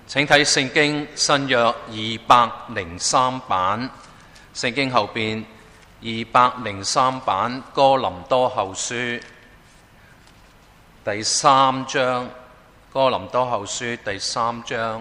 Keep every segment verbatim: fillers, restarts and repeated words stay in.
請睇聖經新約二百零三版，聖經後邊二百零三版哥林多後書第三章，哥林多後書第三章。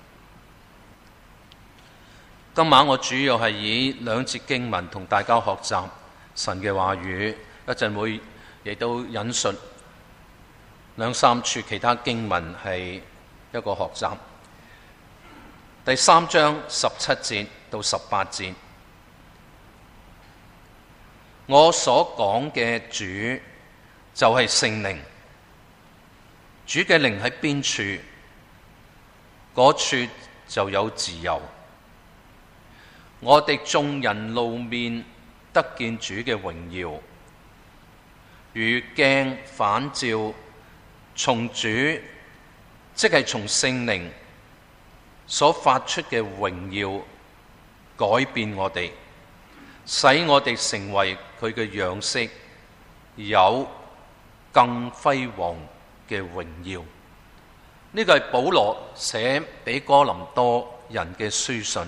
今晚我主要係以兩節經文同大家學習神嘅話語，一陣會亦都引述兩三處其他經文係一個學習。第三章十七節到十八節，我所講嘅主就係聖靈，主嘅靈喺邊處，嗰處就有自由。我哋眾人露面得見主嘅榮耀，如鏡反照，從主，即係從聖靈所發出嘅榮耀改變我哋，使我哋成為佢嘅樣式，有更輝煌嘅榮耀。呢個係保羅寫俾哥林多人嘅書信。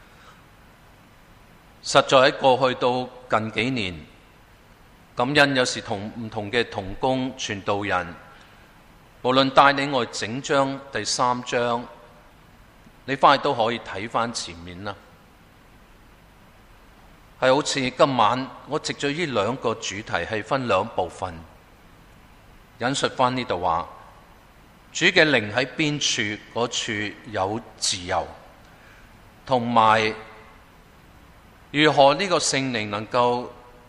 實在喺過去到近幾年，感恩有時同唔同嘅同工傳道人，無論帶領我整章第三章，你翻去都可以睇翻前面啦。係好似今晚我藉咗呢兩個主題係分兩部分，引述翻呢度話，主嘅靈喺邊處，嗰處有自由，同埋如何呢個聖靈能夠，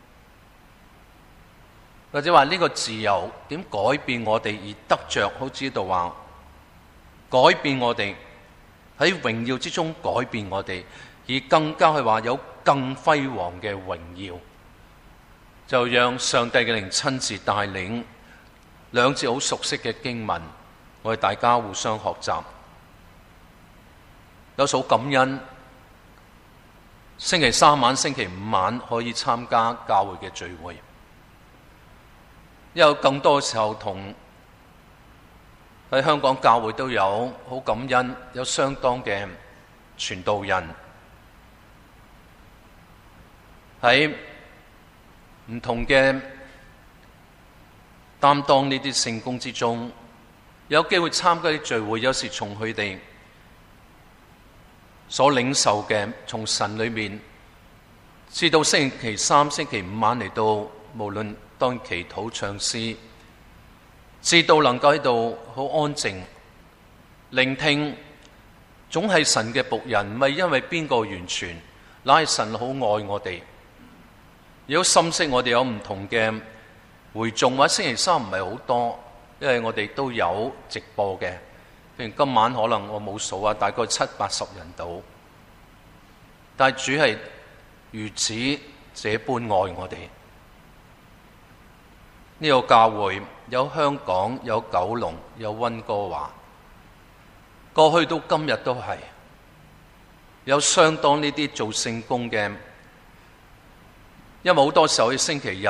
或者話呢個自由點改變我哋而得着，好似呢度話改變我哋。喺榮耀之中改變我哋，而更加係話有更輝煌嘅榮耀，就讓上帝嘅靈親自帶領。兩節好熟悉嘅經文，我哋大家互相學習。有數感恩，星期三晚、星期五晚可以參加教會嘅聚會，有更多時候同喺香港教會都有好感恩，有相當嘅傳道人喺唔同嘅擔當呢啲聖工之中，有機會參加啲聚會，有時從佢哋所領受嘅，從神裏面，至到星期三、星期五晚嚟到，無論當祈禱唱詩，至到能夠喺度好安靜聆聽，總係神嘅僕人，唔係因為邊個完全，乃係神好愛我哋。如果深識我哋有唔同嘅會眾，或者星期三唔係好多，因為我哋都有直播嘅。譬如今晚可能我冇數啊，大概七八十人到，但係主係如此這般愛我哋。呢個教會有香港，有九龍，有溫哥華，過去到今日都係有相當呢啲做聖工嘅，因為好多時候喺星期日，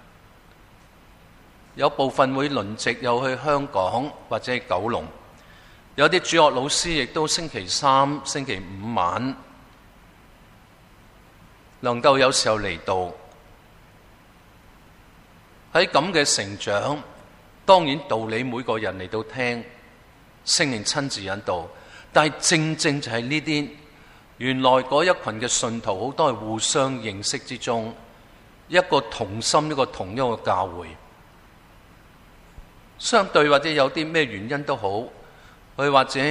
有部分會輪值又去香港或者九龍，有啲主學老師亦都星期三、星期五晚能夠有時候嚟到。喺咁嘅成長，當然道理每個人嚟到聽，聖靈親自引導，但係正正就係呢啲原來嗰一群嘅信徒好多係互相認識之中，一個同心，一個同一個教會。相對或者有啲咩原因都好，佢或者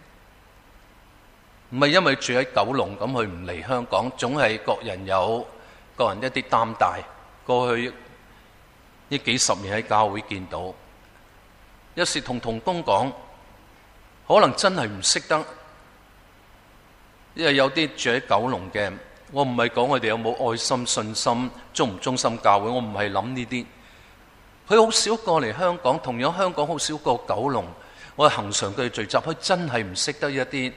唔係因為住喺九龍咁，佢唔嚟香港，總係各人有各人一啲擔帶。過去呢幾十年喺教會見到，有時同同工講，可能真係唔識得，因為有啲住喺九龍嘅，我唔係講佢哋有冇愛心、信心、忠唔忠心教會，我唔係諗呢啲。佢好少過嚟香港，同樣香港好少過九龍，我係恆常佢哋聚集，佢真係唔識得一啲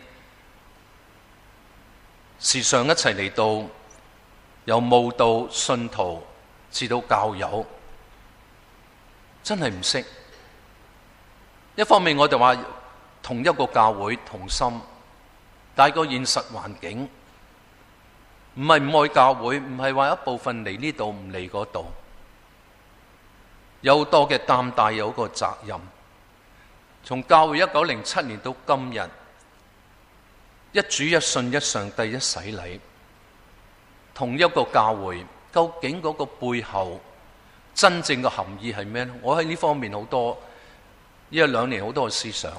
時常一齊嚟到，由慕道、信徒至到教友。真係唔識。一方面我哋話同一個教會同心，但係個現實環境唔係唔愛教會，唔係話一部分嚟呢度唔嚟嗰度，有好多嘅擔帶，有個責任。從教會一九零七年到今日，一主一信一上帝一洗禮，同一個教會，究竟嗰個背後真正嘅含義係咩呢？我喺呢方面好多呢一兩年好多嘅思想。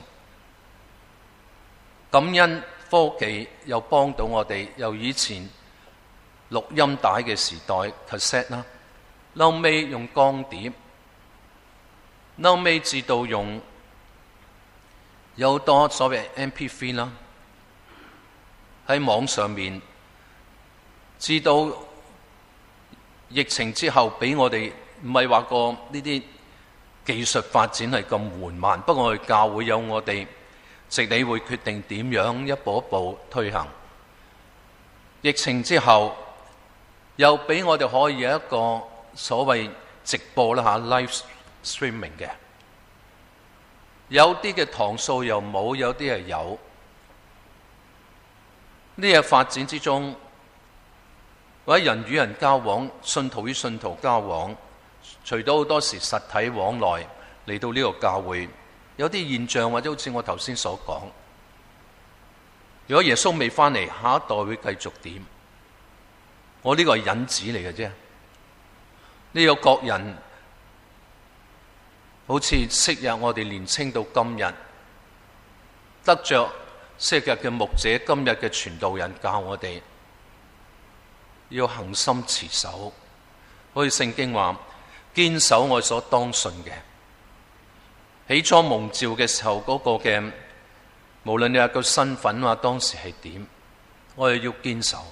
感恩科技又幫到我哋，由以前錄音帶嘅時代 cassette 啦，後尾用光碟，後尾至到用有好多所謂 M P 三 啦，喺網上面，至到疫情之後俾我哋唔係話個呢啲技術發展係咁緩慢，不過我哋教會有我哋直理會決定點樣一步一步推行。疫情之後又俾我哋可以有一個所謂直播啦吓 live streaming 嘅，有啲嘅堂數又冇，有啲係有。呢個發展之中，或者人與人交往，信徒與信徒交往，除咗好多時實體往來嚟到呢個教會，有啲現象或者好似我頭先所講，如果耶穌未翻嚟，下一代會繼續點？我呢個係引子嚟嘅啫。呢個國人好似昔日我哋年青到今日，得着昔日嘅牧者，今日嘅傳道人教我哋要恒心持守，好似聖經話堅守我所當信嘅。起初蒙召嘅時候嗰個嘅，無論你有個身份話當時係點，我哋要堅守。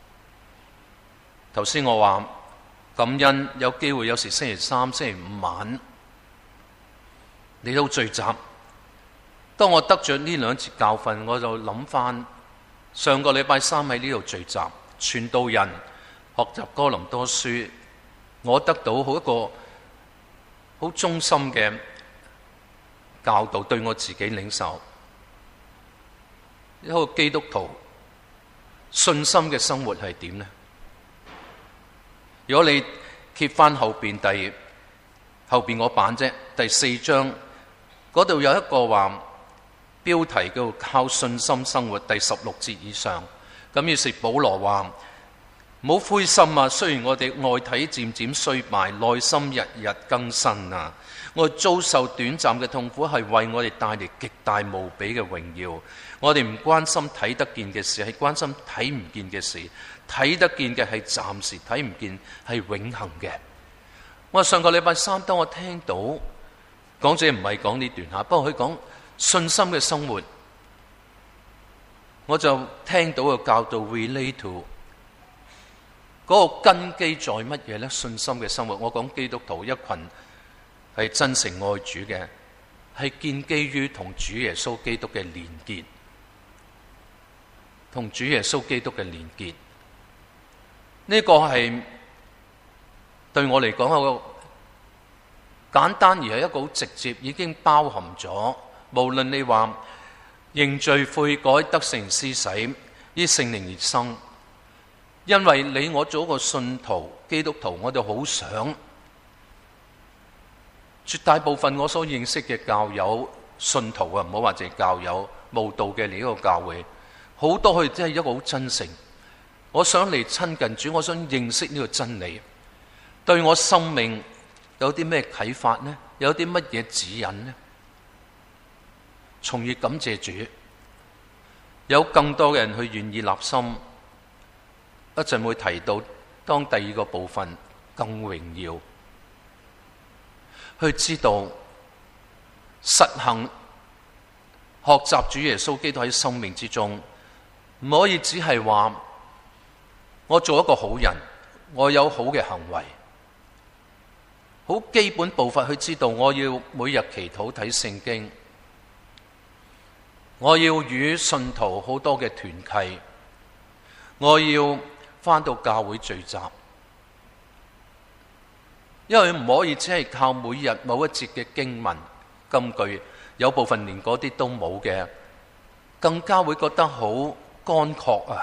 頭先我話感恩有機會，有時星期三、星期五晚你都聚集。當我得着呢兩次教訓，我就諗翻上個禮拜三喺呢度聚集，傳道人學習哥林多書，我得到好一個好忠心嘅教導，對我自己領受。一個基督徒信心嘅生活係點呢？如果你揭翻後邊第後邊嗰版啫，第四章嗰度有一個話標題叫靠信心生活，第十六節以上。咁於是保羅話唔好灰心啊，雖然我哋外體漸漸衰敗，內心日日更新啊。我哋遭受短暫嘅痛苦，係為我哋帶嚟極大無比嘅榮耀。我哋唔關心睇得見嘅事，係關心睇唔見嘅事。睇得見嘅係暫時，睇唔見係永恆嘅。我上個禮拜三，當我聽到講者唔係講呢段吓，不過佢講信心嘅生活，我就聽到個教導 relate to 嗰個根基在乜嘢呢？信心嘅生活，我講基督徒一群係真誠愛主嘅，係建基於同主耶穌基督嘅連結，同主耶穌基督嘅連結。呢個係對我嚟講一個簡單而係一個好直接，已經包含咗。無論你話認罪悔改得聖施洗，依聖靈而生，因為你我做一個信徒基督徒，我哋好想絕大部分我所認識嘅教友信徒啊，唔好話淨係教友慕道嘅呢個教會，好多佢真係一個好真誠。我想嚟親近主，我想認識呢個真理，對我生命有啲咩啟發呢？有啲乜嘢指引呢？從而感謝主，有更多嘅人去願意立心。一陣會提到，當第二個部分更榮耀，去知道實行學習主耶穌基督喺生命之中，唔可以只係話我做一個好人，我有好嘅行為，好基本步伐去知道我要每日祈禱睇聖經，我要與信徒好多嘅團契，我要返到教會聚集，因為唔可以只係靠每日某一節嘅經文金句， 有部分連嗰啲都冇嘅，更加會覺得好乾涸啊！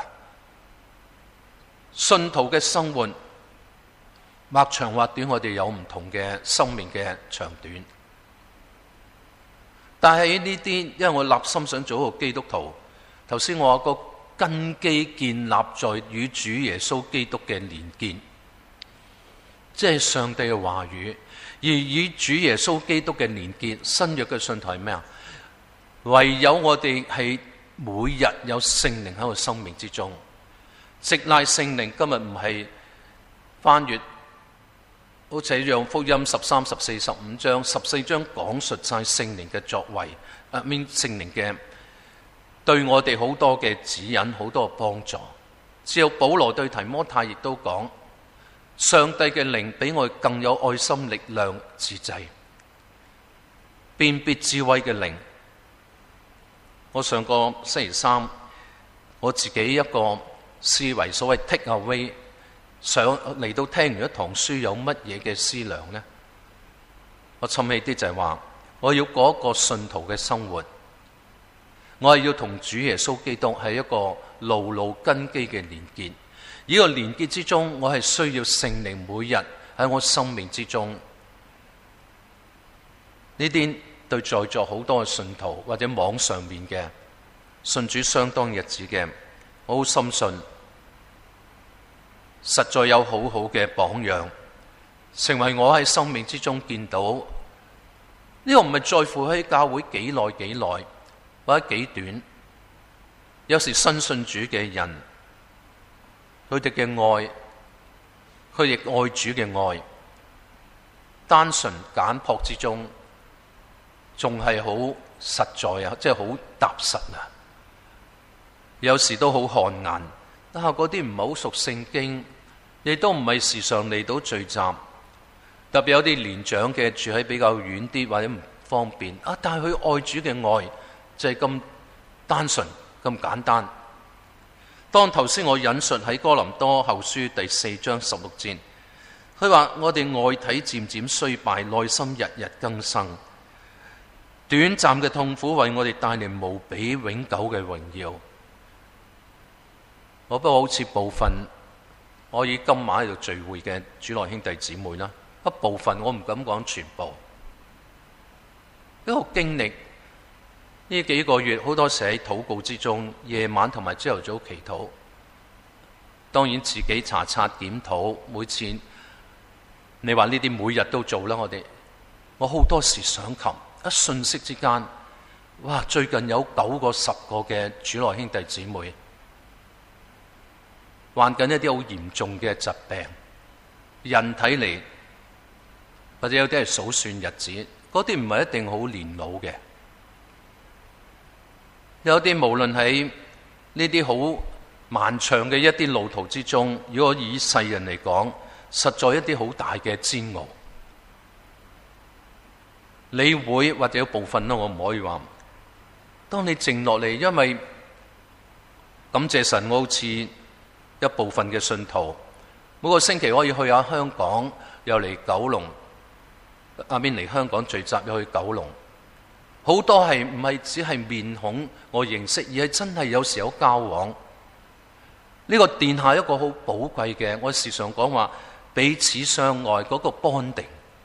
信徒嘅生活或長或短，我哋有唔同嘅生命嘅長短。但係呢啲，因為我立心想做一個基督徒，頭先我話個根基建立在與主耶穌基督嘅連結，即係上帝嘅話語。而與主耶穌基督嘅連結，新約嘅信徒係咩啊？唯有我哋係每日有聖靈喺個生命之中，直賴聖靈。今日唔係翻閱好似《約翰福音》十三、十四、十五章，十四章講述晒聖靈嘅作為，啊，面聖靈嘅對我哋好多嘅指引，好多嘅幫助。只有保羅對提摩太亦都講，上帝嘅靈比我哋更有愛心、力量、自制、辨別智慧嘅靈。我上個星期三，我自己一個思維，所謂 take away， 想嚟到聽完一堂書有乜嘢嘅思量呢？我諗起啲就係話，我要過一個信徒嘅生活，我係要同主耶穌基督係一個牢牢根基嘅連結。呢個連結之中，我係需要聖靈每日喺我生命之中。呢啲對在座好多嘅信徒或者網上面嘅信主相當日子嘅，我好深信，實在有好好嘅榜樣，成為我喺生命之中見到。呢個唔係在乎喺教會幾耐幾耐或者幾短，有時新信主嘅人，佢哋嘅愛，佢亦愛主嘅愛，單純簡樸之中，仲係好實在啊！即係好踏實啊！有時都好汗顏，但係嗰啲唔係好熟聖經，亦都唔係時常嚟到聚集。特別有啲年長嘅住喺比較遠啲或者唔方便啊，但係佢愛主嘅愛就係咁單純咁簡單。當頭先我引述喺哥林多後書第四章十六節，佢話我哋外體漸漸衰敗，內心日日更新。短暫嘅痛苦為我哋帶嚟無比永久嘅榮耀。我不過好似部分我以今晚喺度聚會嘅主內兄弟姊妹啦，一部分我唔敢講全部。一個經歷呢幾個月，好多時喺禱告之中，夜晚同埋朝頭早祈禱。當然自己查察檢討，每次你話呢啲每日都做啦。我哋我好多時想琴一瞬息之間，哇！最近有九個十個嘅主內兄弟姊妹患緊一啲好嚴重嘅疾病，人睇嚟或者有啲係數算日子，嗰啲唔係一定好年老嘅。有啲無論喺呢啲好漫長嘅一啲路途之中，如果以世人嚟講，實在一啲好大嘅煎熬。你會或者有部分啦，我唔可以話。當你靜落嚟，因為感謝神，我好似一部分嘅信徒，每個星期可以去下香港，又嚟九龍，阿邊嚟香港聚集，又去九龍。好多係唔係只係面孔我認識，而係真係有時有交往。呢個殿下一個好寶貴嘅，我時常講話彼此相愛嗰個 bonding。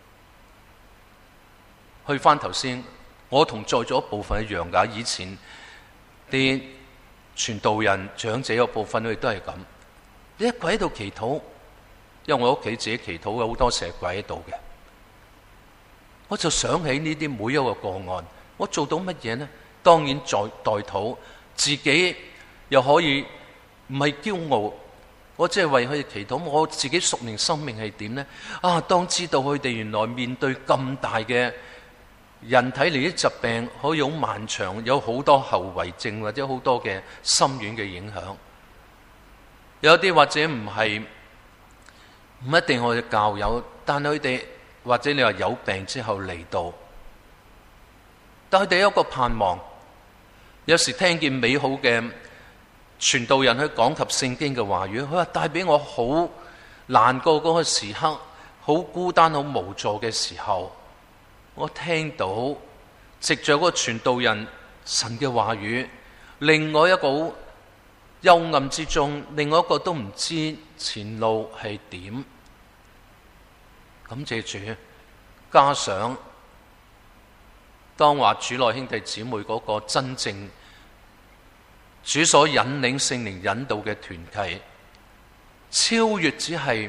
去翻頭先，我同在座一部分一樣噶。以前啲傳道人、長者有部分佢哋都係咁，你一跪喺度祈禱，因為我屋企自己祈禱嘅好多時係跪喺度嘅，我就想起呢啲每一個個案。我做到乜嘢呢？當然在代禱，自己又可以唔係驕傲，我只係為佢哋祈禱。我自己屬靈生命係點呢？啊，當知道佢哋原來面對咁大嘅人體嚟啲疾病，可以好漫長，有好多後遺症或者好多嘅深遠嘅影響。有啲或者唔係唔一定我哋教友，但佢哋或者你話有病之後嚟到。但佢哋有一個盼望，有時聽見美好嘅傳道人去講及聖經嘅話語，佢話帶俾我好難過嗰個時刻，好孤單、好無助嘅時候，我聽到藉着嗰個傳道人神嘅話語，另外一個好幽暗之中，另外一個都唔知前路係點。感謝主，加上當話主內兄弟姊妹嗰個真正主所引領聖靈引導嘅團契，超越只係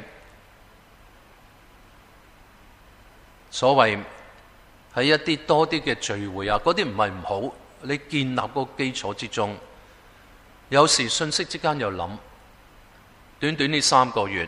所謂喺一啲多啲嘅聚會啊，嗰啲唔係唔好，你建立個基礎之中，有時瞬息之間又諗，短短呢三個月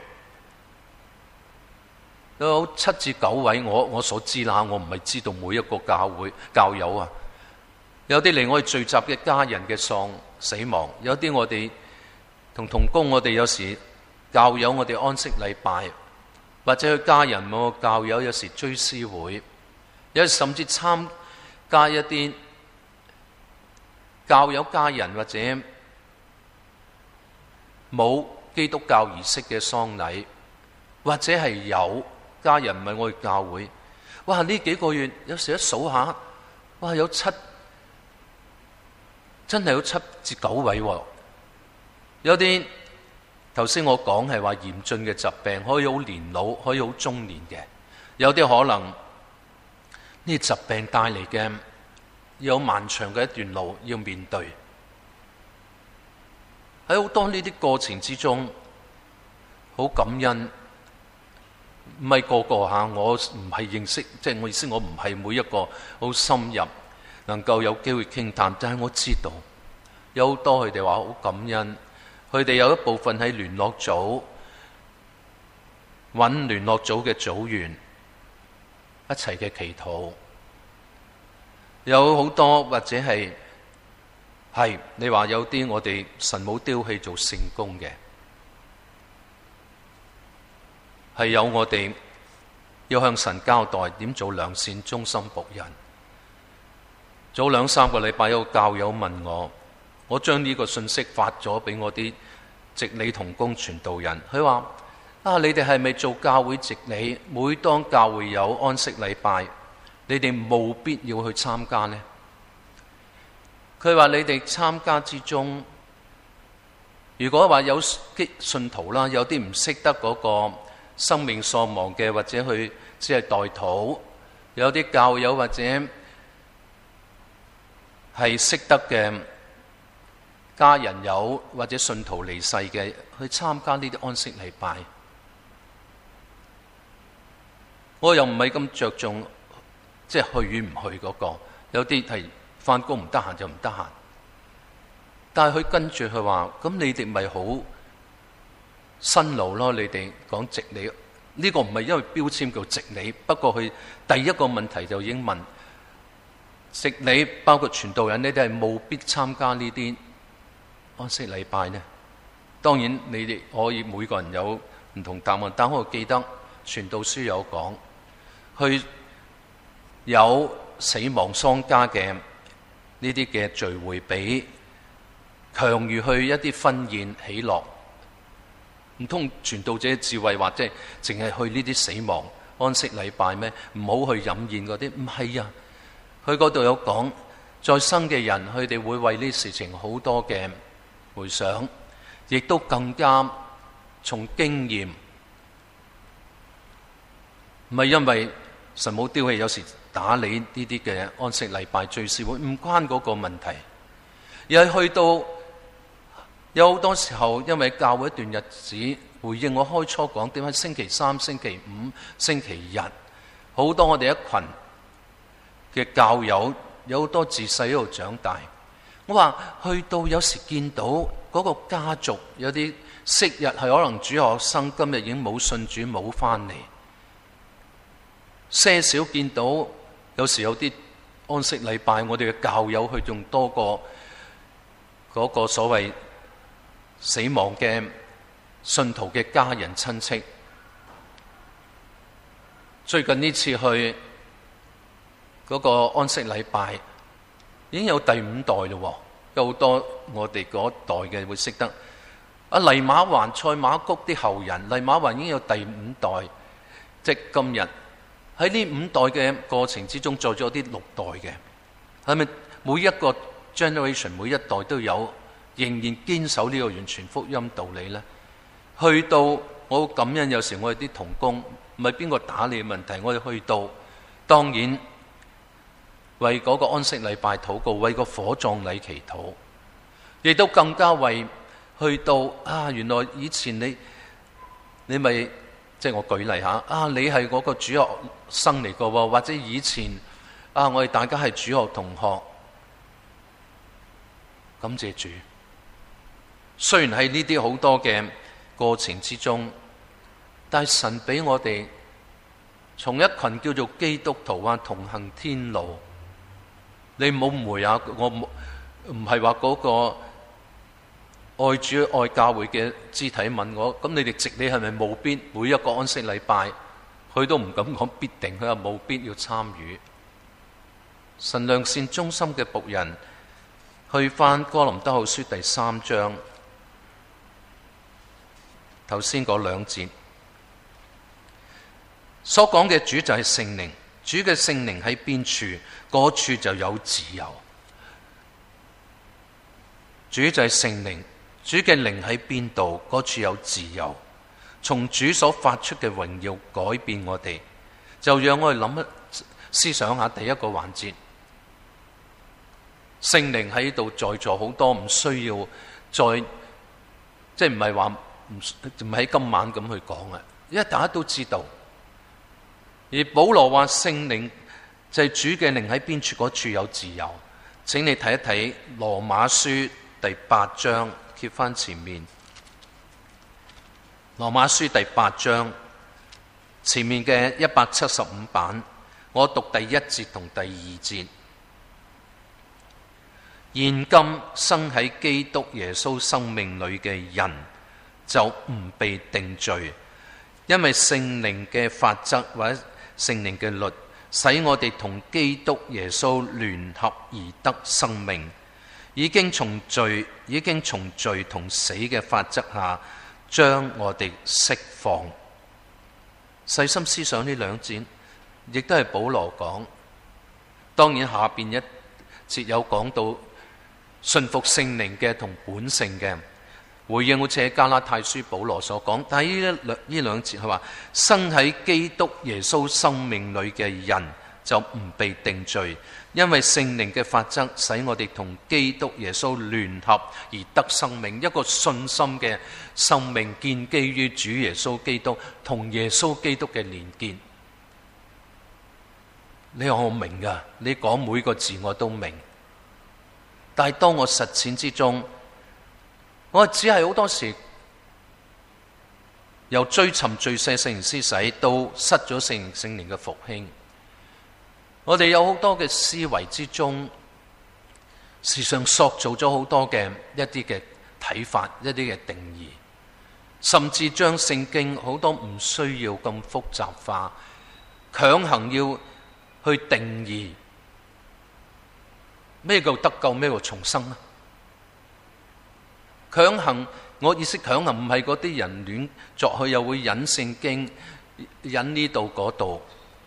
有七至九位，我我所知啦，我唔係知道每一個教會教友啊，有啲嚟我哋聚集嘅家人嘅喪死亡，有啲我哋同同工，我哋有時教友我哋安息禮拜，或者去家人我教友有時追思會，有時甚至參加一啲教友家人或者冇基督教儀式嘅喪禮，或者係有家人唔係我哋教會，哇！呢幾個月有時一數下，哇！有七真係有七至九位喎，有啲頭先我講係話嚴峻嘅疾病，可以好年老，可以好中年嘅，有啲可能呢疾病帶嚟嘅有漫長嘅一段路要面對。喺好多呢啲過程之中，好感恩，唔係個個吓，我唔係認識，即係我意思，我唔係每一個好深入能夠有機會傾談，但係我知道有好多佢哋話好感恩，佢哋有一部分喺聯絡組揾聯絡組嘅組員一齊嘅祈禱，有好多或者係係你話有啲我哋神冇丟棄做聖工嘅，係有我哋要向神交代點做良善忠心僕人。早兩三個禮拜有個教友問我，我將呢個信息發咗俾我啲直理同工傳道人，佢話啊，你哋係咪做教會直理？每當教會有安息禮拜，你哋務必要去參加呢？佢話你哋參加之中，如果話有啲信徒啦，有啲唔識得嗰個生命喪亡嘅，或者佢只係代禱，有啲教友或者係識得嘅家人有或者信徒離世嘅，去參加呢啲安息禮拜。我又唔係咁着重，即係去與唔去嗰個，有啲係返工唔得閒就唔得閒。但係佢跟住佢話，咁你哋咪好辛勞咯？你哋講直理，呢個唔係因為標籤叫直理，不過佢第一個問題就已經問。直理包括傳道人，你哋係務必參加呢啲安息禮拜呢？當然你哋可以每個人有唔同答案，但我記得傳道書有講，去有死亡喪家嘅呢啲嘅聚會，比強如去一啲婚宴喜樂。唔通傳道者智慧或者淨係去呢啲死亡安息禮拜咩？唔好去飲宴嗰啲，唔係啊！佢嗰度有講，在生嘅人，佢哋會為呢事情好多嘅回想，亦都更加從經驗，唔係因為神冇丟棄，有時打理呢啲嘅安息禮拜聚會，唔關嗰個問題，而係去到有好多時候，因為教會一段日子回應我開初講，點解星期三、星期五、星期日，好多我哋一群嘅教友有好多自細喺度長大。我話去到有時見到嗰個家族有啲昔日係可能主學生，今日已經冇信主冇翻嚟。些少見到有時有啲安息禮拜，我哋嘅教友去仲多過嗰個所謂死亡嘅信徒嘅家人親戚。最近呢次去嗰個安息禮拜已經有第五代咯，有好多我哋嗰代嘅會識得。啊，黎馬環、賽馬谷啲後人，黎馬環已經有第五代，即今日喺呢五代嘅過程之中，再咗啲六代嘅。 係咪每一個 generation 每一代都有仍然堅守呢個完全福音道理呢？去到我好感恩，有時我哋啲同工唔係邊個打你嘅問題，我哋去到當然為嗰個安息禮拜禱告，為個火葬禮祈禱，亦都更加為去到啊，原來以前你你咪即係我舉例下啊，你係嗰個主學生嚟個喎，或者以前啊，我哋大家係主學同學，感謝主。雖然喺呢啲好多嘅過程之中，但係神俾我哋從一群叫做基督徒啊同行天路。你唔好誤會啊，我唔係話嗰個愛主愛教會嘅肢體問我，咁你哋直理係咪務必每一個安息禮拜，佢都唔敢講必定，佢話務必要參與。神良善忠心嘅僕人，去翻哥林多後書第三章，頭先嗰兩節所講嘅主就係聖靈，主嘅聖靈喺邊處，嗰處就有自由。主就係聖靈，主嘅靈喺邊度，嗰處有自由。從主所發出嘅榮耀改變我哋，就讓我哋諗一思想下第一個環節。聖靈喺度在座好多，唔需要再即係唔係話唔唔喺今晚咁去講啊，因為大家都知道。而保羅話聖靈就係主嘅靈喺邊處，嗰處有自由。請你睇一睇羅馬書第八章，揭翻前面。羅馬書第八章前面嘅一百七十五版，我讀第一節同第二節。現今生喺基督耶穌生命裏嘅人就唔被定罪，因為聖靈嘅法則或者聖靈嘅律，使我哋同基督耶穌聯合而得生命，已經從罪已經從罪同死嘅法則下將我哋釋放。細心思想呢兩節，亦都係保羅講。當然下邊一節有講到信服聖靈嘅同本性嘅回應，好似喺加拉太書保羅所講。但係呢兩呢兩節佢話，生喺基督耶穌生命裏嘅人就唔被定罪，因為聖靈嘅法則使我哋同基督耶穌聯合而得生命。一個信心嘅生命建基於主耶穌基督同耶穌基督嘅連結。你話我明㗎，你講每個字我都明。但係當我實踐之中，我只係好多時由追尋罪赦聖靈施洗到失咗聖靈聖靈嘅復興。我哋有好多嘅思維之中，時常塑造咗好多嘅一啲嘅睇法，一啲嘅定義，甚至將聖經好多唔需要咁複雜化，強行要去定義咩叫得救，咩叫重生啊？強行，我意思強行唔係嗰啲人亂作去，又會引聖經引呢度嗰度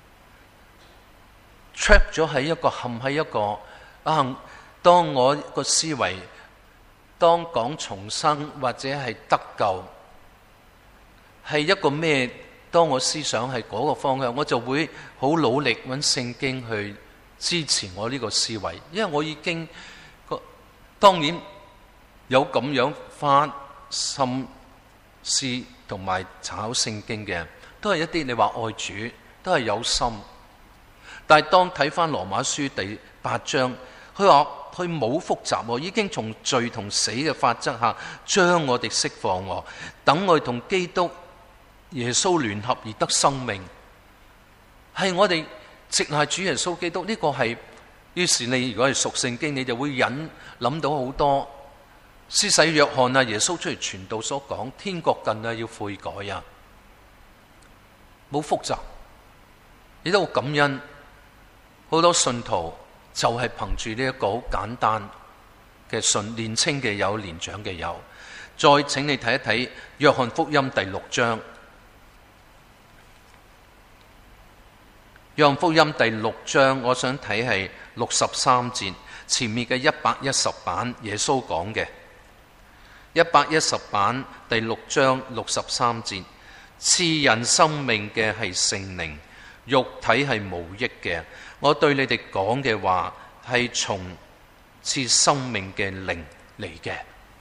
trap 咗喺一個陷喺一個啊！當我個思維當講重生或者係得救係一個咩？當我思想係嗰個方向，我就會好努力揾聖經去支持我呢個思維，因為我已經個當然有咁樣花心思同埋查考聖經嘅，都係一啲你話愛主都係有心。但係當睇翻羅馬書第八章，佢話佢冇複雜，已經從罪同死嘅法則下將我哋釋放，等我哋同基督耶穌聯合而得生命，係我哋直係主耶穌基督。呢個係，於是你如果係熟聖經，你就會引諗到好多施洗約翰啊，耶穌出嚟傳道所講天國近啊，要悔改啊，冇複雜。你都好感恩，好多信徒就係憑住呢一個好簡單嘅信，年青嘅有，年長嘅有。再請你睇一睇約翰福音第六章。 約翰福音第六章，我想睇係六十三節，前面嘅一百一十版耶穌講嘅。一百一十版第六章六十三節，賜人生命嘅係聖靈，肉體係無益嘅。我對你哋講嘅話係從賜生命嘅靈嚟嘅。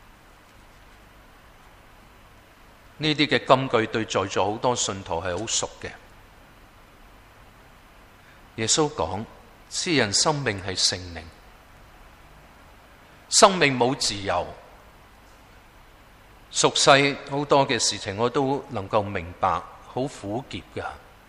呢啲嘅金句對在座好多信徒係好熟嘅。耶穌講賜人生命係聖靈，生命冇自由。俗世好多嘅事情我都能夠明白，好苦澀㗎。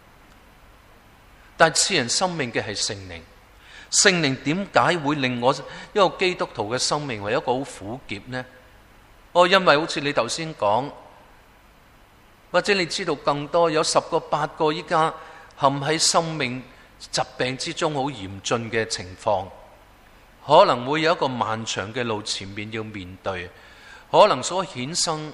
但賜人生命嘅係聖靈，聖靈點解會令我一個基督徒嘅生命為一個好苦澀呢？哦，因為好似你頭先講，或者你知道更多，有十個八個依家陷喺生命疾病之中好嚴峻嘅情況，可能會有一個漫長嘅路前面要面對。可能所衍生，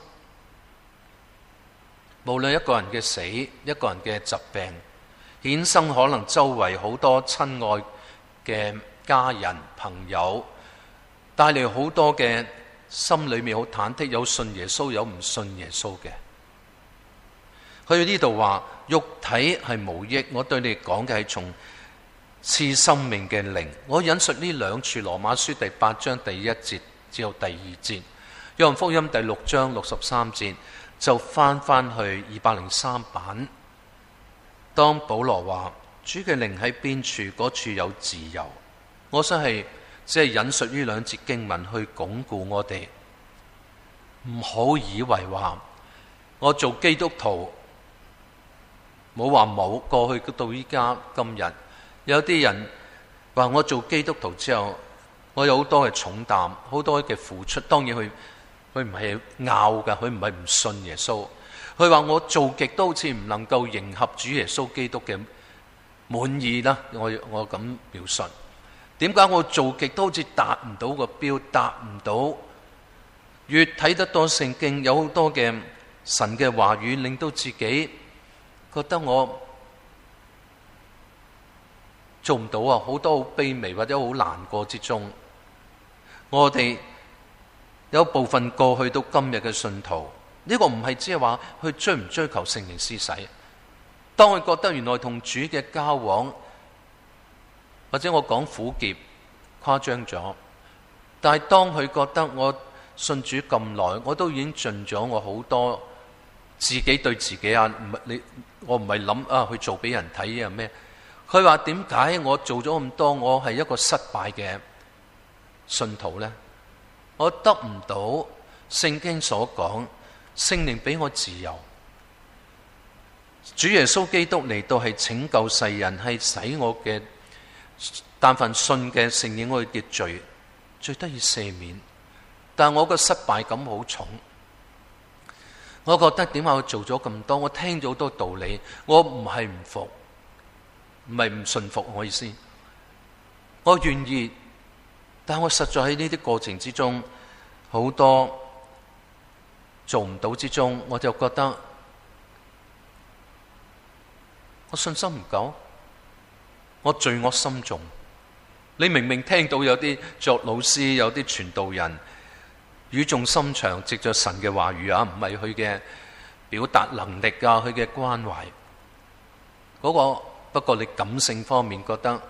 無論一個人嘅死，一個人嘅疾病，衍生可能周圍好多親愛嘅家人朋友，帶嚟好多嘅心裏面好忐忑，有信耶穌，有唔信耶穌嘅。佢呢度話肉體係無益，我對你講嘅係從賜生命嘅靈。我引述呢兩處羅馬書第八章第一節至到第二節。約翰福音第六章六十三節就翻翻去二百零三版。當保羅話主嘅靈喺邊處，嗰處有自由。我想係只係引述呢兩節經文去鞏固我哋，唔好以為話我做基督徒冇話冇，過去到依家今日，有啲人話我做基督徒之後，我有好多嘅重擔，好多嘅付出。當然佢。佢唔係拗噶，佢唔係唔信耶穌。佢話我做極都好似唔能夠迎合主耶穌基督嘅滿意啦。我我咁描述，點解我做極都好似達唔到個標，達唔到？越睇得多聖經，有好多嘅神嘅話語，令到自己覺得我做唔到啊！好多好卑微或者好難過之中，我哋。有部分過去到今日嘅信徒，呢個唔係只係話去追唔追求聖靈施洗。當佢覺得原來同主嘅交往，或者我講苦澀誇張咗，但係當佢覺得我信主咁耐，我都已經盡咗我好多自己對自己啊，唔係你，我唔係諗啊去做俾人睇啊咩？佢話點解我做咗咁多，我係一個失敗嘅信徒呢？我得唔到聖經所講聖靈俾我自由。主耶穌基督嚟到係拯救世人，係使我嘅但凡信嘅承認我嘅罪，最得以赦免。但我個失敗感好重，我覺得點解我做咗咁多，我聽咗好多道理，我唔係唔服，唔係唔信服我意思，我願意。但我實在喺呢啲過程之中，好多做唔到之中，我就覺得我信心唔夠，我罪惡深重。你明明聽到有啲作老師、有啲傳道人語重心長，藉着神嘅話語啊，唔係佢嘅表達能力啊，佢嘅關懷嗰個。不過你感性方面覺得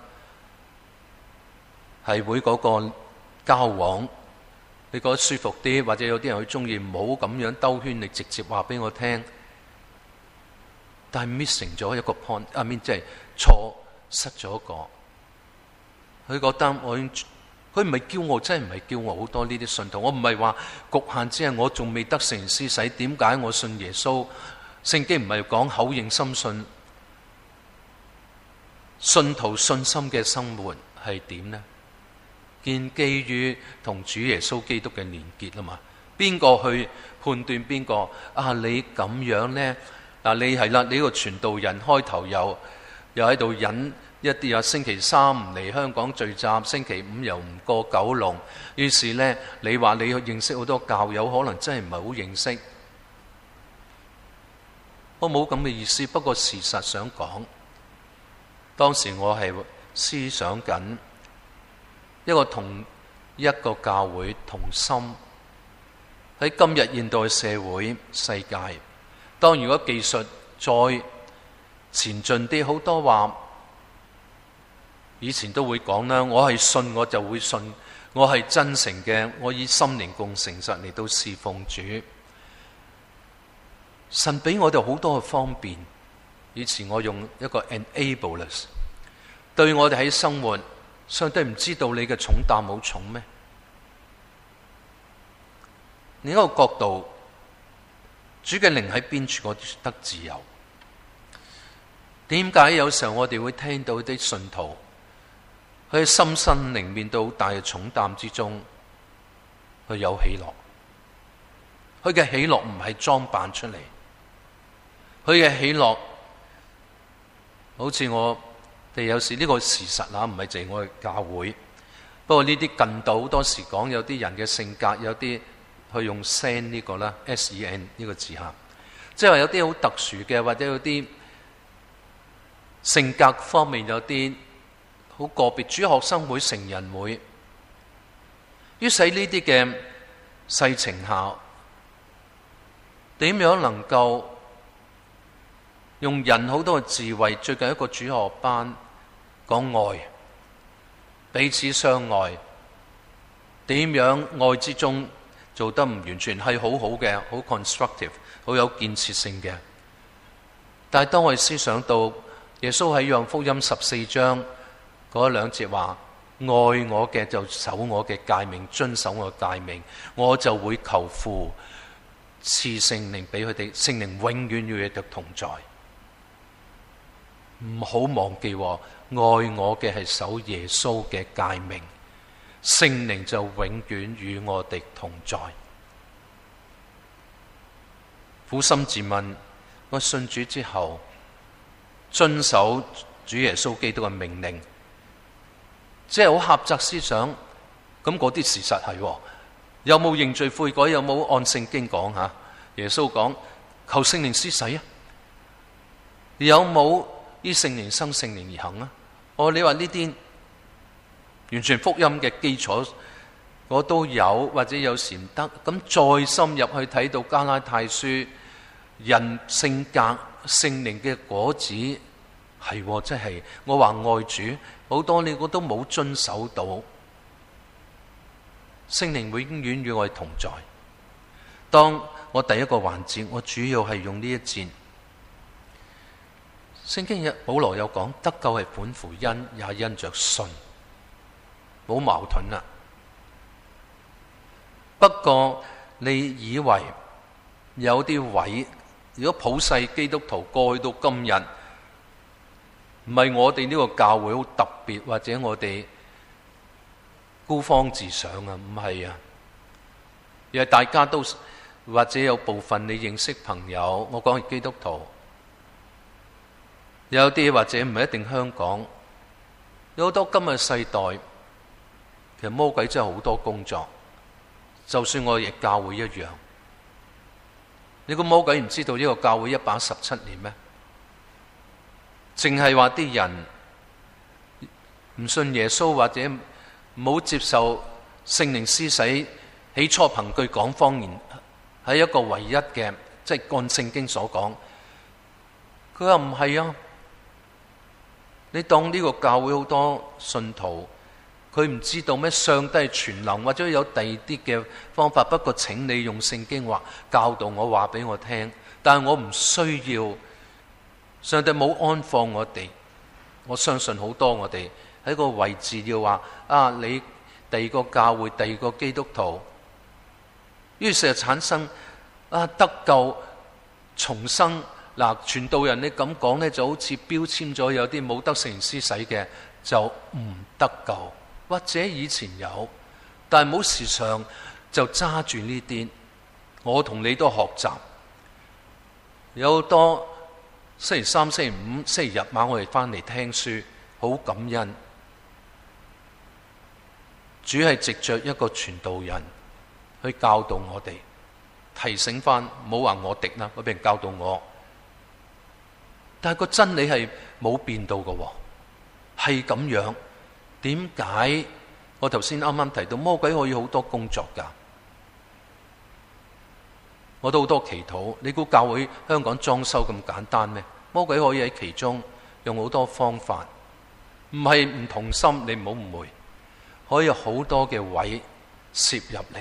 係會嗰個交往，你覺得舒服啲，或者有啲人佢中意唔好咁樣兜圈，你直接話俾我聽。但係 missing 咗一個 point， I mean 即係錯失咗一個。佢覺得我，佢唔係驕傲，真係唔係驕傲。好多呢啲信徒，我唔係話局限，只係我仲未得聖靈施洗。點解我信耶穌？聖經唔係講口認心信，信徒信心嘅生活係點呢？建基於同主耶穌基督嘅連結啊嘛，邊個去判斷邊個啊？你咁樣呢？嗱，你係啦，你個傳道人開頭又又喺度引一啲啊，星期三唔嚟香港聚集，星期五又唔過九龍，於是呢，你話你去認識好多教友，可能真係唔係好認識。我冇咁嘅意思，不過事實想講， 當時我係思想緊一個同一個教會同心喺今日現代社會世界。當如果技術再前進啲，好多話以前都會講啦，我係信我就會信，我係真誠嘅，我以心靈共誠實嚟到侍奉主。神俾我哋好多嘅方便，以前我用一個 enablers， 對我哋喺生活，上帝唔知道你嘅重擔好重咩？另一個角度，主嘅靈喺邊處，我得自由。點解有時候我哋會聽到啲信徒喺心身靈面對好大嘅重擔之中，佢有喜樂？佢嘅喜樂唔係裝扮出嚟，佢嘅喜樂好似我哋有時呢個事實啦，唔係淨係我哋教會。不過呢啲近代好多時講有啲人嘅性格，有啲去用 sen 呢個啦 S E N 呢個字吓，即係話有啲好特殊嘅，或者有啲性格方面有啲好個別，主學生會、成人會，於是呢啲嘅世情下，點樣能夠用人好多嘅智慧？最近一個主學班講愛，彼此相愛，點樣愛之中做得唔完全係好好嘅，好 constructive， 好有建設性嘅。但係當我哋思想到耶穌喺約翰福音十四章嗰兩節話：愛我嘅就守我嘅誡命，遵守我嘅誡命，我就會求父賜聖靈俾佢哋，聖靈永遠與佢哋同在。唔好忘記，愛我嘅係守耶穌嘅誡命，聖靈就永遠與我哋同在。苦心自問，我信主之後，遵守主耶穌基督嘅命令，即係好狹窄思想，咁嗰啲事實係，有冇認罪悔改？有冇按聖經講吓？耶穌講求聖靈施洗啊，有冇依聖靈生聖靈而行啊？哦，你話呢啲完全福音嘅基礎，我都有，或者有時唔得。咁再深入去睇到加拉太書，人性格聖靈嘅果子係，即係我話愛主，好多你我都冇遵守到。聖靈永遠與我同在。當我第一個環節，我主要係用呢一節。聖經嘅保羅有講，得救係本乎恩，也因着信，冇矛盾啦。不過你以為有啲位，如果普世基督徒過去到今日，唔係我哋呢個教會好特別，或者我哋孤芳自賞啊？唔係啊，而係大家都，或者有部分你認識朋友，我講係基督徒。有啲或者唔係一定香港，有好多今日世代，其實魔鬼真係好多工作。就算我哋教會一樣，你個魔鬼唔知道呢個教會一百一十七年咩？淨係話啲人唔信耶穌，或者冇接受聖靈施洗，起初憑據講方言，係一個唯一嘅，即係按聖經所講。佢話唔係啊。你當呢個教會好多信徒，佢唔知道咩？上帝係全能，或者有第二啲嘅方法。不過請你用聖經話教導我，話俾我聽。但係我唔需要，上帝冇安放我哋。我相信好多我哋喺個位置要話啊，你第二個教會，第二個基督徒，於是就產生啊得救重生。嗱，傳道人你咁講呢，就好似標籤咗有啲冇得聖靈施洗嘅就唔得救，或者以前有，但係冇時常就揸住呢啲。我同你都學習，有好多星期三、星期五、星期日晚我哋翻嚟聽書，好感恩。主係藉着一個傳道人去教導我哋，提醒翻，唔好話我敵啦，我俾人教導我。但係個真理係冇變到嘅， 係咁樣，點解我頭先啱啱提到魔鬼可以好多工作㗎？我都好多祈禱，你估教會香港裝修咁簡單咩？魔鬼可以喺其中用好多方法，唔係唔同心，你唔好誤會，可以有好多嘅位攝入嚟，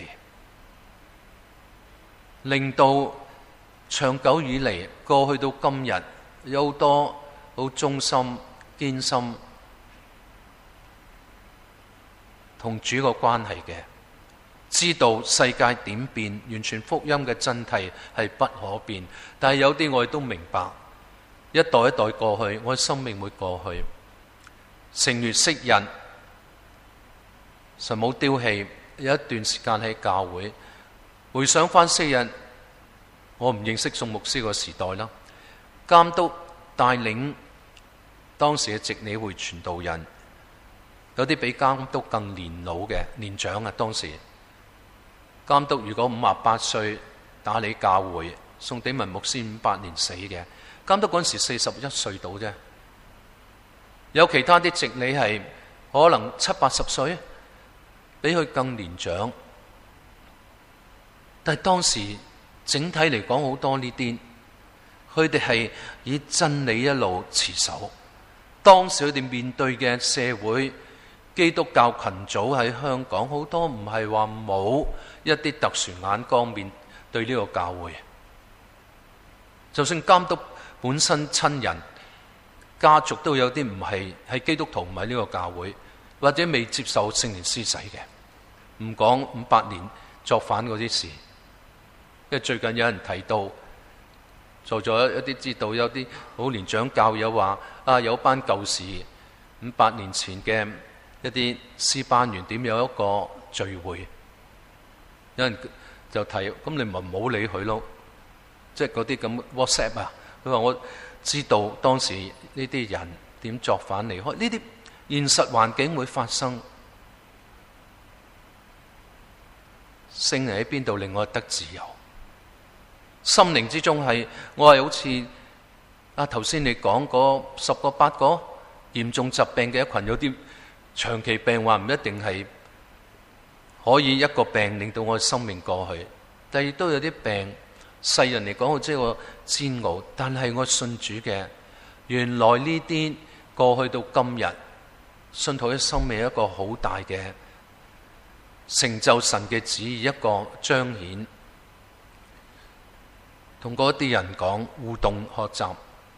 令到長久以嚟過去到今日有好多好忠心堅心同主個關係嘅，知道世界點變，完全福音嘅真諦係不可變。但係有啲我哋都明白，一代一代過去，我嘅生命會過去，成如昔日，神冇丟棄。有一段時間喺教會，回想翻昔日，我唔認識宋牧師個時代啦，監督帶領當時嘅直理會傳道人，有啲比監督更年老嘅年長啊。當時監督如果五十八歲打理教會，宋鼎文牧師五八年死嘅，監督嗰陣時四十一歲到啫。有其他啲直理係可能七八十歲，比佢更年長。但係當時整體嚟講，好多呢啲，佢哋係以真理一路持守。當時佢哋面對嘅社會，基督教群組喺香港好多唔係話冇一啲特殊眼光面對呢個教會。就算監督本身親人家族都有啲唔係係基督徒，唔係呢個教會，或者未接受聖靈施洗嘅。唔講五八年作反嗰啲事，因為最近有人提到，做咗一啲知道，有啲好年長教友話啊，有班舊時五八年前嘅一啲詩班員點有一個聚會，有人就提，咁你咪唔好理佢咯，即係嗰啲咁 WhatsApp 啊。佢話我知道當時呢啲人點作反離開，呢啲現實環境會發生。聖靈喺邊度令我得自由？心靈之中係我係好似啊頭先你講嗰十個八個嚴重疾病嘅一群，有啲長期病患唔一定係可以一個病令到我嘅生命過去，但係亦都有啲病世人嚟講好似個煎熬，但係我信主嘅，原來呢啲過去到今日信徒嘅生命係一個好大嘅成就神嘅旨意，一個彰顯。同嗰啲人講互動學習，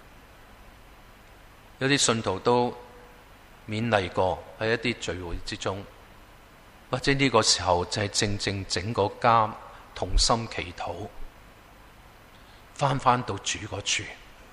有啲信徒都勉勵過喺一啲聚會之中，或者呢個時候就係正正整個家同心祈禱，翻翻到主嗰處。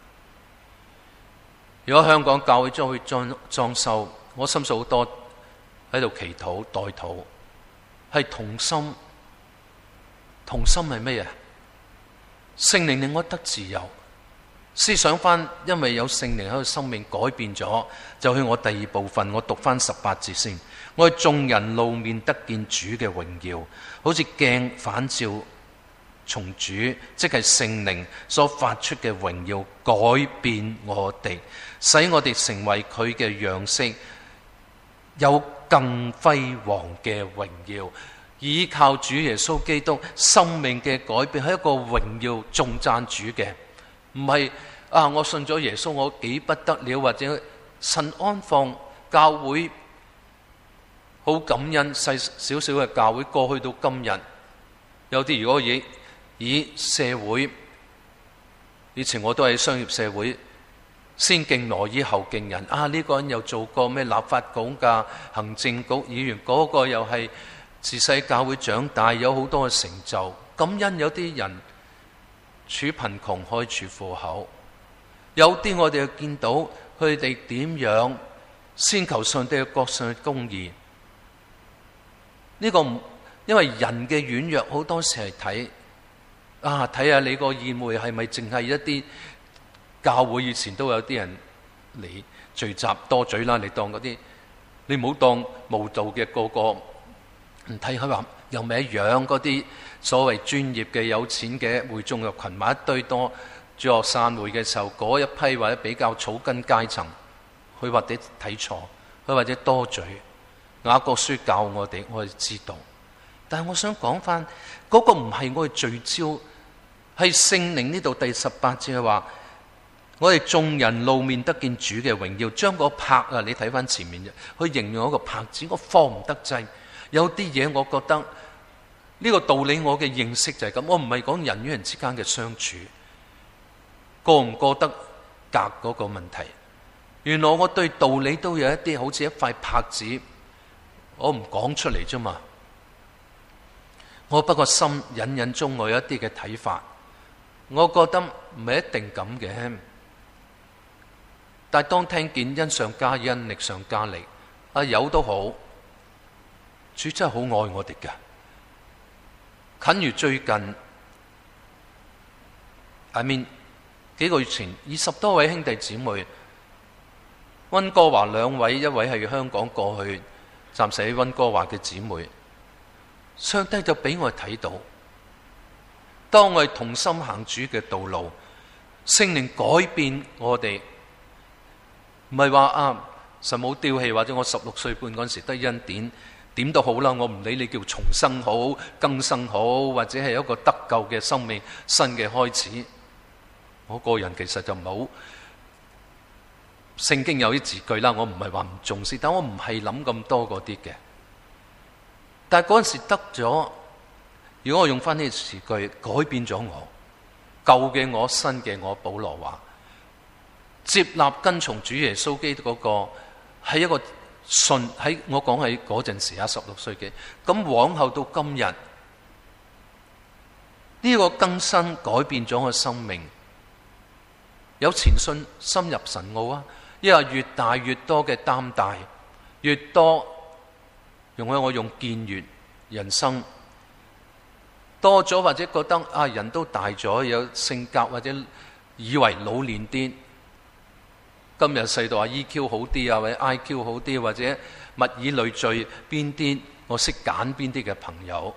如果香港教會將去裝裝修，我深信好多喺度祈禱代禱，係同心。同心係咩嘢？聖靈令我得自由。思想翻，因為有聖靈喺度，生命改變咗，就去我第二部分，我讀翻十八節先。我哋眾人露面得見主嘅榮耀，好似鏡反照從主，即係聖靈所發出嘅榮耀，改變我哋，使我哋成為佢嘅樣式，有更輝煌嘅榮耀。依靠主耶穌基督生命嘅改變，係一個榮耀頌讚主嘅，唔係啊！我信咗耶穌，我幾不得了，或者神安放教會，好感恩細少少嘅教會過去到今日。有啲如果以以社會，以前我都喺商業社會，先敬羅衣後敬人啊！呢個人又做過咩立法局㗎行政局議員，嗰個又係自細教會長大，有好多嘅成就。感恩有啲人處貧窮開處富厚，有啲我哋又見到佢哋點樣先求上帝嘅國上嘅公義。呢個唔因為人嘅軟弱，好多時係睇啊睇下你個宴會係咪淨係一啲教會以前都有啲人嚟聚集多嘴啦，你當嗰啲，你唔好當無道嘅個個。唔睇佢話又咪一樣，嗰啲所謂專業嘅有錢嘅會眾嘅群埋一堆多，主學散會嘅時候嗰一批或者比較草根階層佢或者睇錯，佢或者多嘴。雅各書教我哋，我哋知道。但係我想講翻，嗰、那個唔係我哋聚焦，係聖靈呢度第十八節係話，我哋眾人露面得見主嘅榮耀，將個帕啊，你睇翻前面，去形容一個帕子，我放唔得滯。有啲嘢我覺得呢、這個道理，我嘅認識就係咁。我唔係講人與人之間嘅相處過唔過得格嗰個問題。原來我對道理都有一啲好似一塊帕子，我唔講出嚟啫嘛。我不過心隱隱中我有一啲嘅睇法，我覺得唔係一定咁嘅。但係當聽見恩上加恩，力上加力，啊有都好，主真係好愛我哋㗎。近如最近，I mean 幾個月前，二十多位兄弟姊妹，溫哥華兩位，一位係香港過去，暫時喺溫哥華嘅姊妹，上帝就俾我睇到，當我哋同心行主嘅道路，聖靈改變我哋，唔係話啊神冇丟棄，或者我十六歲半嗰陣時得恩典，點都好啦，我唔理你叫重生好、更生好，或者係一個得救嘅生命新嘅開始。我個人其實就唔好。聖經有啲字句啦，我唔係話唔重視，但我唔係諗咁多嗰啲嘅。但係嗰陣時得咗，如果我用翻呢個詞句，改變咗我舊嘅我、新嘅我。保羅話接納跟從主耶穌基督嗰個係一個信，喺我講喺嗰陣時啊，十六歲嘅，咁往後到今日呢個更新改變咗我生命，有前信深入神奧啊！因為越大越多嘅擔帶，越多用喺我用建越人生多咗，或者覺得啊人都大咗，有性格或者以為老練啲。今日世道話 E Q 好啲啊，或者 I Q 好啲，或者物以類聚，邊啲我識揀邊啲嘅朋友，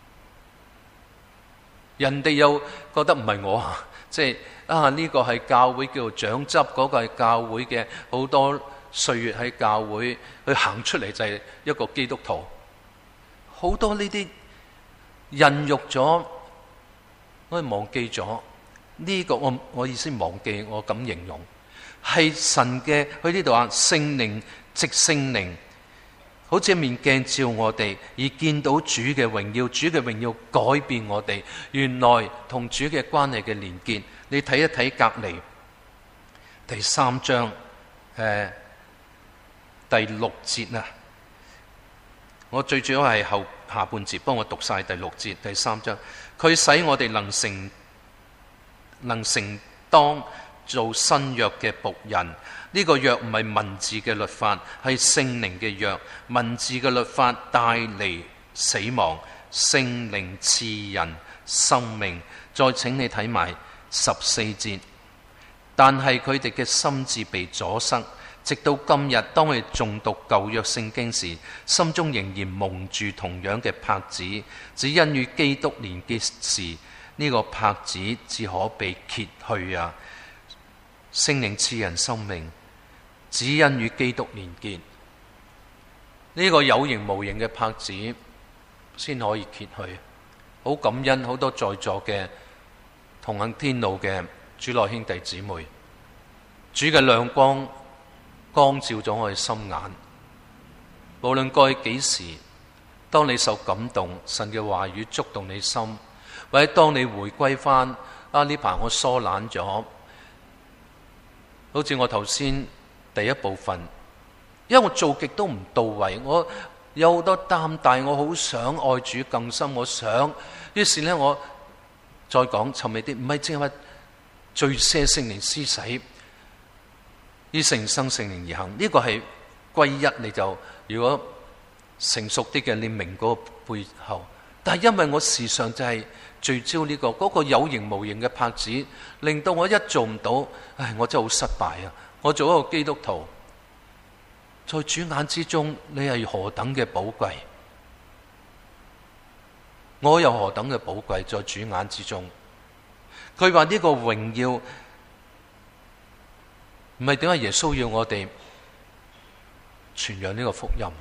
人哋又覺得唔係我啊，即係。啊！呢、這個係教會叫做長執，嗰、那個係教會嘅好多歲月喺教會去行出嚟就係一個基督徒。好多呢啲孕育咗，我哋忘記咗呢、這個。我我意思忘記，我咁形容係神嘅。佢呢度話聖靈藉聖靈，好似一面鏡照我哋，而見到主嘅榮耀。主嘅榮耀改變我哋，原來同主嘅關係嘅連結。你睇一睇隔離第三章誒、呃、第六節啊！我最主要係後下半節，幫我讀晒第六節第三章。佢使我哋能成能承當做新約嘅僕人。呢、這個約唔係文字嘅律法，係聖靈嘅約。文字嘅律法帶嚟死亡，聖靈賜人生命。再請你睇埋十四節，但係佢哋嘅心智被阻塞，直到今日，當我哋誦讀舊約聖經時，心中仍然蒙住同樣嘅帕子，只因與基督連結時，呢、這個帕子只可被揭去啊！聖靈賜人生命，只因與基督連結，呢、這個有形無形嘅帕子先可以揭去。好感恩，好多在座嘅同行天路嘅主內兄弟姊妹，主嘅亮光光照咗我哋心眼。無論過去幾時，當你受感動，神嘅話語觸動你心，或者當你回歸翻啊呢排我疏懶咗，好似我頭先第一部分，因為我做極都唔到位，我有好多擔帶，我好想愛主更深，我想，於是呢，我再講尋味啲，唔係淨係話罪赦聖靈施洗，依聖生聖靈而行，呢、這個係歸一。你就如果成熟啲嘅，你明嗰個背後。但係因為我時常就係聚焦呢、這個嗰、那個有形無形嘅帕子，令到我一做唔到，唉，我真係好失敗啊！我做一個基督徒，在主眼之中，你係何等嘅寶貴。我有何等嘅寶貴在主眼之中？佢話呢個榮耀唔係點解耶穌要我哋傳揚呢個福音？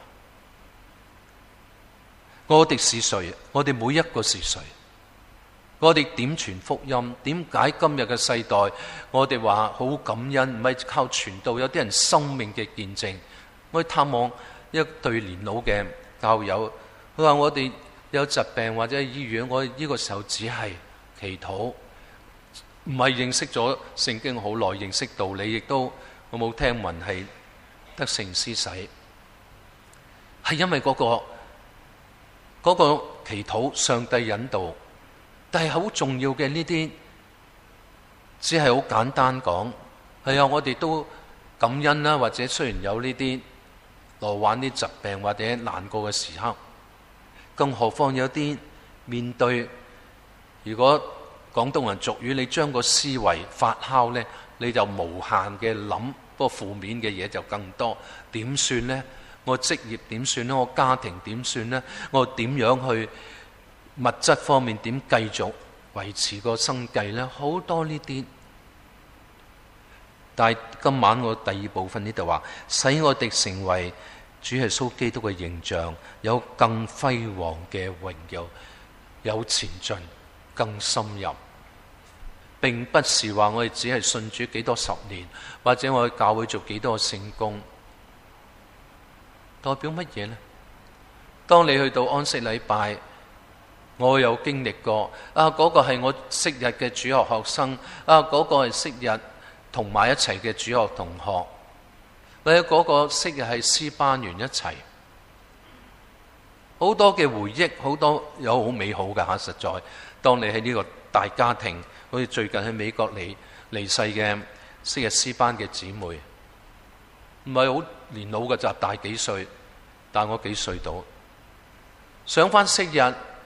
我哋是誰？我哋每一個是誰？我哋點傳福音？點解今日嘅世代，我哋話好感恩，唔係靠傳道，有啲人生命嘅見證。我去探望一對年老嘅教友，佢話我哋有疾病或者喺醫院，我哋呢個時候只係祈禱，唔係認識咗聖經好耐，認識道理，亦都我冇聽聞係得聖施洗，係因為嗰個嗰個祈禱，上帝引導。但係好重要嘅呢啲，只係好簡單講，係啊，我哋都感恩啦。或者雖然有呢啲羅患啲疾病或者難過嘅時刻，更何況有啲面對，如果廣東人俗語，你將個思維發酵呢，你就無限嘅諗，不過負面嘅嘢就更多。點算呢？我職業點算呢？我家庭點算呢？我點樣去物質方面點繼續維持個生計呢？好多呢啲。但係今晚我第二部分呢度話，使我哋成為主耶穌基督嘅形象，有更輝煌嘅榮耀，有前進更深入，並不是話我哋只係信主幾多十年，或者我哋教會做幾多聖工。代表乜嘢呢？當你去到安息禮拜，我有經歷過啊，嗰個係我昔日嘅主學學生啊，嗰個係昔日同埋一齊嘅主學同學，或者嗰個昔日係詩班員一齊，好多嘅回憶，好多有好美好嘅吓。實在當你喺呢個大家庭，好似最近喺美國離離世嘅昔日詩班嘅姊妹，唔係好年老嘅，就大幾歲，大我幾歲到。想翻昔日，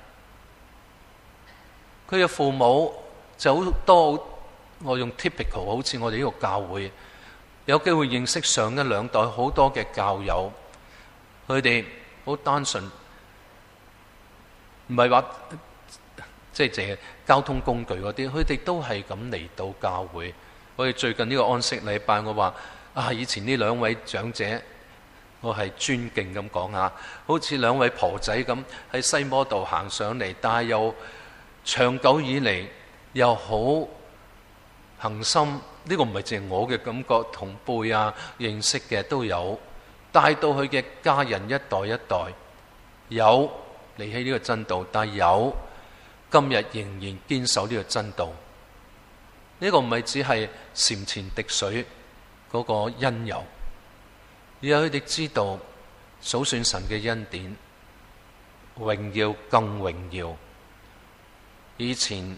佢嘅父母就好多，我用 typical， 好似我哋呢個教會有機會認識上一兩代好多嘅教友，佢哋好單純，唔係話即係淨係交通工具嗰啲，佢哋都係咁嚟到教會。我哋最近呢個安息禮拜，我話啊，以前呢兩位長者，我係尊敬咁講啊，好似兩位婆仔咁喺西摩道行上嚟，但係又長久以嚟又好恆心。呢個唔係淨係我嘅感覺，同輩啊認識嘅都有，帶到佢嘅家人一代一代有離棄呢個真道，但係有今日仍然堅守呢個真道。呢個唔係只係禪前滴水嗰個因由，而係佢哋知道數算神嘅恩典，榮耀更榮耀。以前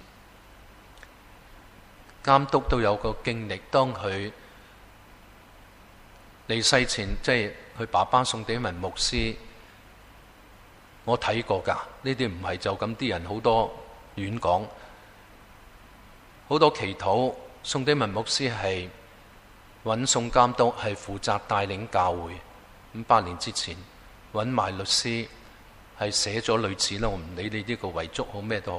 監督都有個經歷，當佢離世前，即係佢爸爸宋鼎文牧師，我睇過㗎。呢啲唔係就咁啲人好多亂講，好多祈禱。宋鼎文牧師係揾宋監督係負責帶領教會，咁八年之前揾埋律師係寫咗類似啦，我唔理你呢個遺囑好咩都好，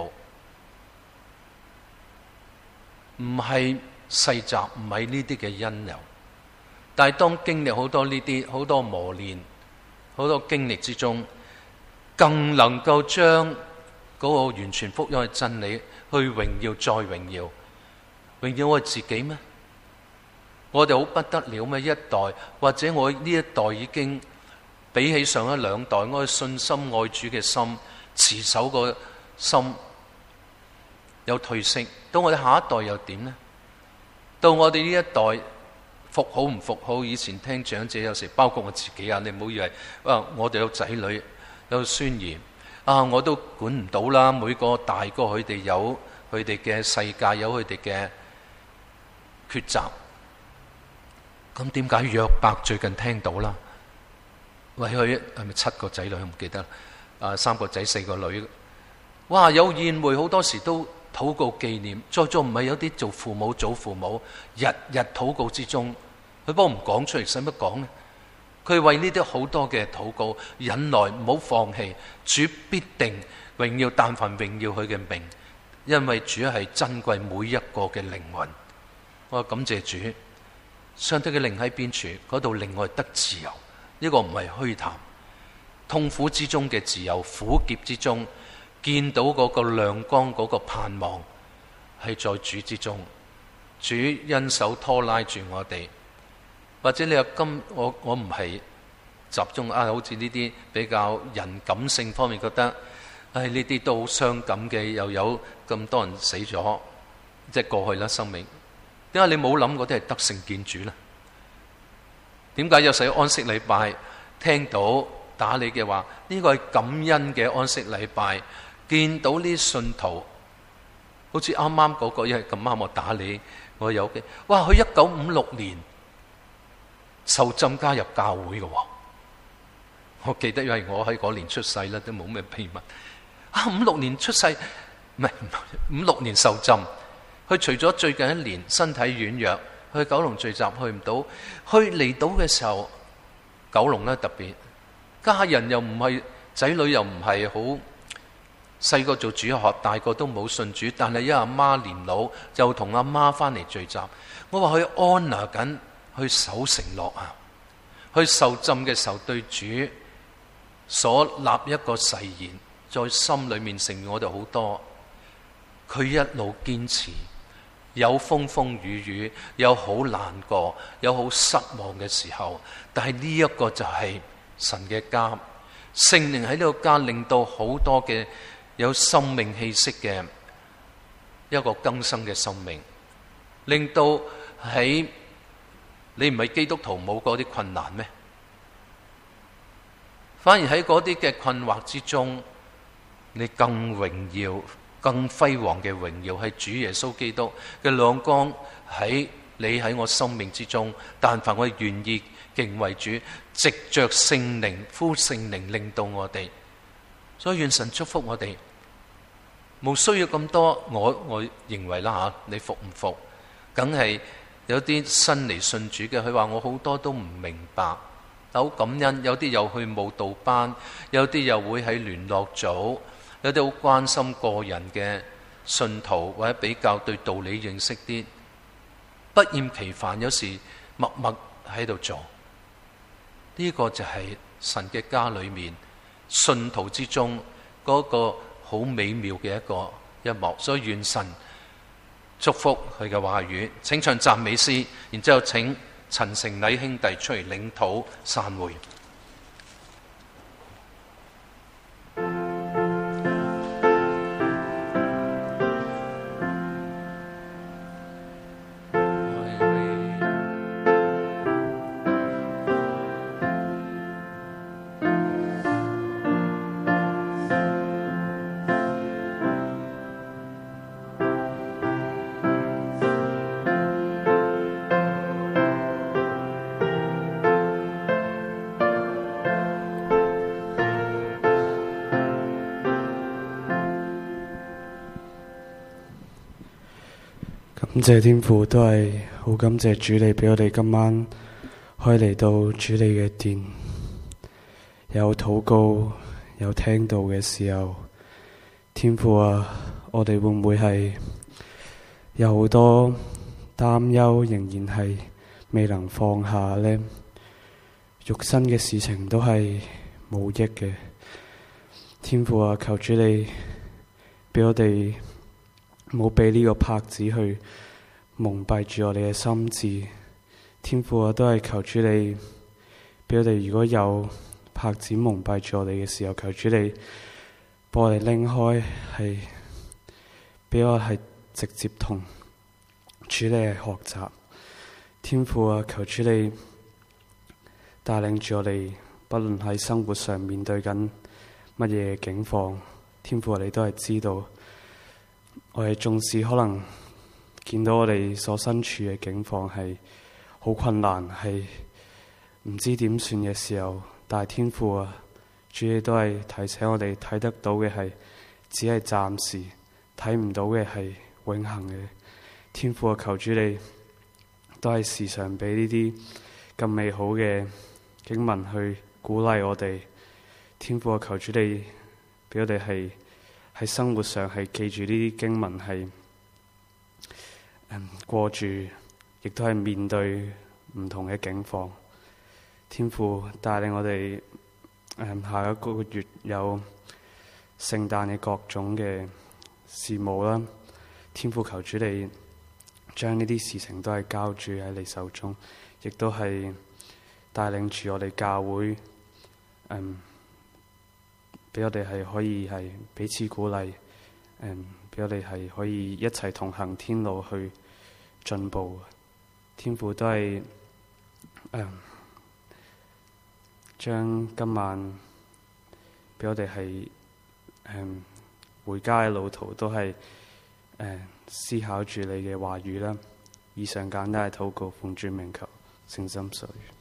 唔係世襲，唔係呢啲嘅因由。但係當經歷好多呢啲好多磨練，好多經歷之中，更能夠將嗰個完全福音嘅真理去榮耀再榮耀。榮耀我自己咩？我哋好不得了咩？一代或者我呢一代已經比起上一兩代，我嘅信心愛主嘅心持守個心有退色，到我哋下一代又點呢？到我哋呢一代服好唔服好？以前聽長者有時，包括我自己啊，你唔好以為啊，我哋有仔女有孫兒啊，我都管唔到啦。每個大哥佢哋有佢哋嘅世界，有佢哋嘅抉擇。咁點解約伯最近聽到啦？喂，佢係咪七個仔女？我唔記得啊，三個仔四個女。哇，有宴會，好多時都禱告紀念。再做唔係有啲做父母祖父母，日日禱告之中，佢幫我唔講出嚟，使乜講呢？佢為呢啲好多嘅禱告忍耐，唔好放棄。主必定榮耀，但凡榮耀佢嘅名，因為主係珍貴每一個嘅靈魂。我感謝主，上帝嘅靈喺邊處，嗰度令我哋得自由， 呢個唔係虛談。痛苦之中嘅自由，苦澀之中見到嗰個亮光，嗰個盼望係在主之中。主恩手拖拉住我哋。或者你話今我我唔係集中啊，好似呢啲比較人感性方面覺得，唉，呢啲都好傷感嘅，又有咁多人死咗，即係過去啦生命。點解你冇諗過啲係得勝見主呢？點解有使安息禮拜聽到打你嘅話，呢個係感恩嘅安息禮拜，見到呢信徒，好似啱啱嗰個，因為咁啱我打你，我有嘅，哇！佢一九五六年受浸加入教會嘅，我記得因為我喺嗰年出世啦，都冇咩秘密。啊，五六年出世，唔係五六年受浸。佢除咗最近一年身體軟弱，去九龍聚集去唔到，去嚟到嘅時候，九龍咧特別，家人又唔係，仔女又唔係好細個做主學，大個都冇信主，但係因為阿媽年老，就同阿媽翻嚟聚集。我話佢安納緊，去守承諾啊，去受浸嘅時候對主所立一個誓言，在心裏面承認我哋好多。佢一路堅持。有風風雨雨，有好難過，有好失望嘅時候，但係呢一個就係神嘅家，聖靈喺呢個家令到好多嘅有生命氣息嘅一個更新嘅生命，令到喺你唔係基督徒冇嗰啲困難咩？反而喺嗰啲嘅困惑之中，你更榮耀。更輝煌嘅榮耀係主耶穌基督嘅亮光喺你喺我生命之中。但凡我願意敬畏主，藉着聖靈呼聖靈令到我哋，所以願神祝福我哋，冇需要咁多。我我認為啦吓，你服唔服？梗係有啲新嚟信主嘅，佢話我好多都唔明白，好感恩。有啲又去舞蹈班，有啲又會喺聯絡組。有啲好關心個人嘅信徒，或者比較對道理認識啲，不厭其煩，有時默默喺度做。呢個就係神嘅家裏面信徒之中嗰個好美妙嘅一個一幕。所以願神祝福佢嘅話語。請唱讚美詩，然之後請陳成禮兄弟出嚟領禱散會。 感謝天父，都係好感謝主你俾我哋今晚可以嚟到主你嘅殿，有禱告，有聽到嘅時候。天父啊，我哋會唔會係有好多擔憂，仍然係未能放下呢？肉身嘅事情都係冇益嘅。天父啊，求主你俾我哋冇俾呢個拍子去蒙蔽住我哋嘅心智。天父啊，都係求主你俾我哋，如果有拍子蒙蔽住我哋嘅時候，求主你幫我哋拎開，係俾我係直接同主你係學習。天父啊，求主你帶領住我哋，不論喺生活上面對緊乜嘢境況，天父啊，你都係知道。我哋縱使可能見到我哋所身處嘅境況係好困難，係唔知點算嘅時候，但係天父啊，主你都係提醒我哋，睇得到嘅係只係暫時，睇唔到嘅係永恆嘅。天父啊，求主你都係時常俾呢啲咁美好嘅經文去鼓勵我哋。天父啊，求主你俾我哋係喺生活上係記住呢啲經文，係、嗯、過住，亦都係面對唔同嘅境況。 天父帶領我哋、嗯、下一個月有聖誕嘅各種嘅事務啦。天父求主你將呢啲事情都係交住喺你手中，亦都係帶領住我哋教會，嗯，俾我哋係可以係彼此鼓勵，嗯，俾我哋係可以一齊同行天路去進步。天父都係，嗯，將今晚俾我哋係，嗯，回家嘅路途都係，誒，思考住你嘅話語啦。以上簡單嘅禱告，奉主名求，誠心所願。